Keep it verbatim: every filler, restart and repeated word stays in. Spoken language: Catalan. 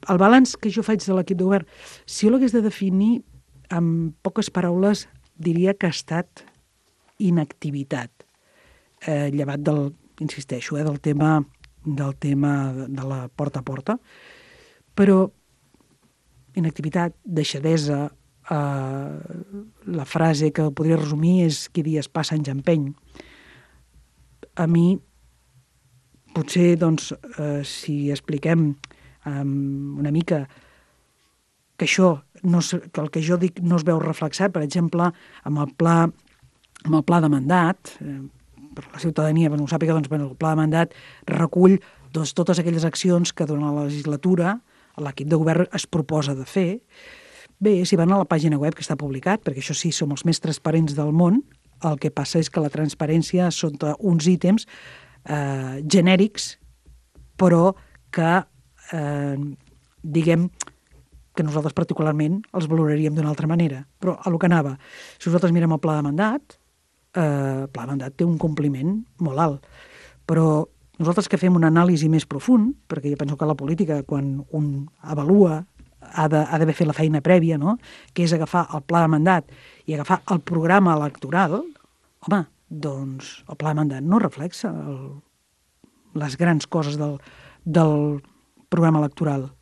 el balanç que jo faig de l'equip de govern, si jo l'hagués de definir amb poques paraules, diria que ha estat inactivitat, eh, llevat del, insisteixo, eh, del tema del tema de la porta a porta, però inactivitat, deixadesa, eh, la frase que podria resumir és qui dies passa anys empeny. A mi, potser, doncs, eh, si expliquem eh, una mica que això, no es, que el que jo dic no es veu reflexat, per exemple, amb el pla, amb el pla de mandat, eh, per la ciutadania, per no ho sàpiga, doncs, bueno, el pla de mandat recull doncs, totes aquelles accions que durant la legislatura l'equip de govern es proposa de fer. Bé, si van a la pàgina web que està publicat, perquè això sí, som els més transparents del món, el que passa és que la transparència són uns ítems eh, genèrics, però que, eh, diguem, que nosaltres particularment els valoraríem d'una altra manera. Però a lo que anava, si nosaltres mirem el pla de mandat, eh, el pla de mandat té un compliment molt alt, però nosaltres que fem una anàlisi més profund, perquè jo penso que la política, quan un avalua, ha d'haver fet la feina prèvia, no? Que és agafar el pla de mandat i agafar el programa electoral, home, doncs el pla de mandat no reflexa el, les grans coses del, del programa electoral.